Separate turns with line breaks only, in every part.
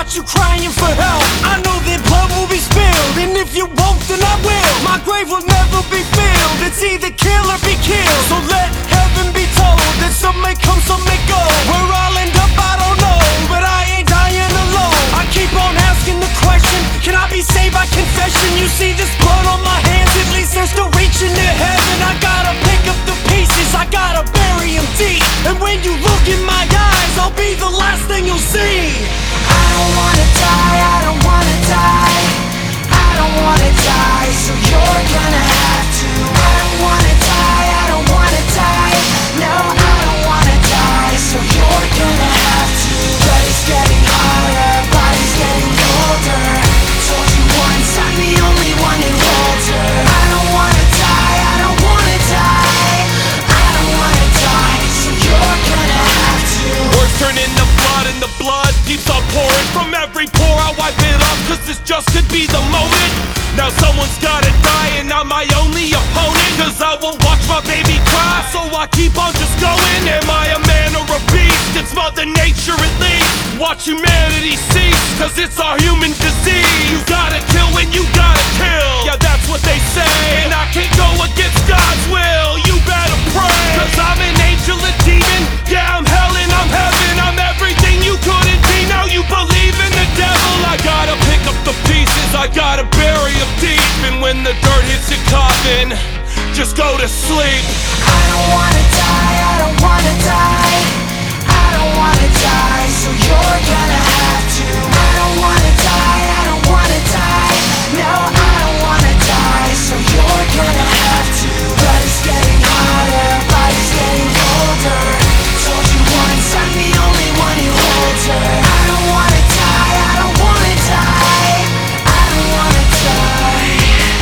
got you crying for help. I know that blood will be spilled, and if you won't, then I will. My grave will never be filled. It's either kill or be killed. So let heaven be told that some may come, some may go. Where I'll end up, I don't know, but I ain't dying alone. I keep on asking the question, can I be saved by confession? You see this blood on my hands, at least they're still reaching to heaven. I gotta pick up the pieces, I gotta bury them deep. And when you look in my eyes, I'll be the last thing you'll see.
I don't wanna die, I don't wanna die. I don't wanna die, so you're gonna have to. I don't wanna die, I don't wanna die. No, I don't wanna die, so you're gonna have to. But it's getting harder, body's getting older. Told you once, I'm the only one who holds her. I don't wanna die, I don't wanna die. I don't wanna die, so you're gonna have to.
Words turn into blood and the blood keeps on pouring from every pore. I wipe it off cause this just could be the moment. Now someone's gotta die and I'm my only opponent. Cause I won't watch my baby cry, so I keep on just going. Am I a man or a beast? It's Mother Nature at least. Watch humanity cease, cause it's our human disease. You gotta kill when you gotta kill. Yeah, that's what they say, and I can't go against God's will. You better pray, cause I'm an angel, a demon. Yeah, I'm hell and I'm heaven. I'm everything you couldn't be. Now you believe in the devil. I gotta pick up the pieces, I gotta bury them deep. And when the dirt hits your coffin, just go to sleep.
I don't wanna die, I don't wanna die. I don't wanna die, so you're gonna have to. I don't wanna die, I don't wanna die. No, I don't wanna die, so you're gonna have to. But it's getting harder, body's getting older. Told you once, I'm the only one who holds her. I don't wanna die, I don't wanna die. I don't wanna die.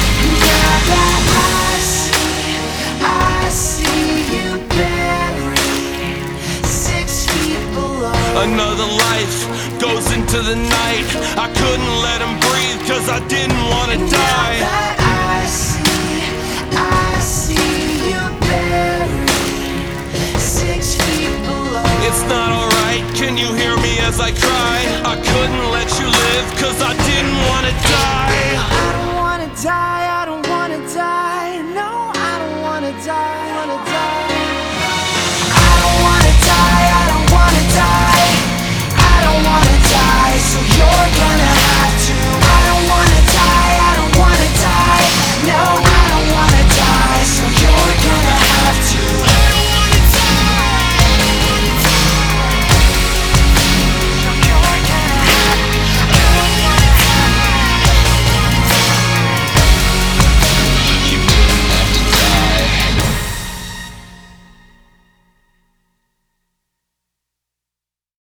Now that I see you buried 6 feet below.
Another life goes into the night. I couldn't let him breathe cause I didn't wanna die.
Now that I see you buried 6 feet below.
It's not alright, can you hear me as I cry? I couldn't let you live cause I didn't wanna die.
I don't wanna die.